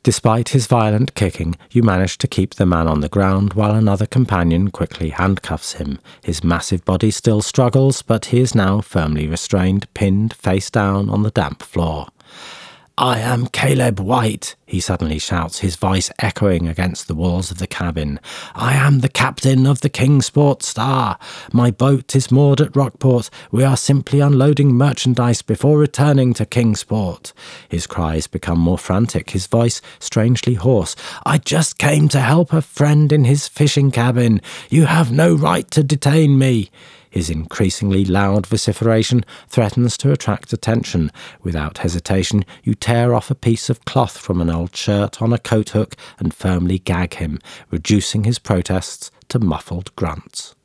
Despite his violent kicking, you manage to keep the man on the ground while another companion quickly handcuffs him. His massive body still struggles, but he is now firmly restrained, pinned face down on the damp floor. "I am Caleb White," he suddenly shouts, his voice echoing against the walls of the cabin. "I am the captain of the Kingsport Star. My boat is moored at Rockport. We are simply unloading merchandise before returning to Kingsport." His cries become more frantic, his voice strangely hoarse. "I just came to help a friend in his fishing cabin. You have no right to detain me." His increasingly loud vociferation threatens to attract attention. Without hesitation, you tear off a piece of cloth from an old shirt on a coat hook and firmly gag him, reducing his protests to muffled grunts.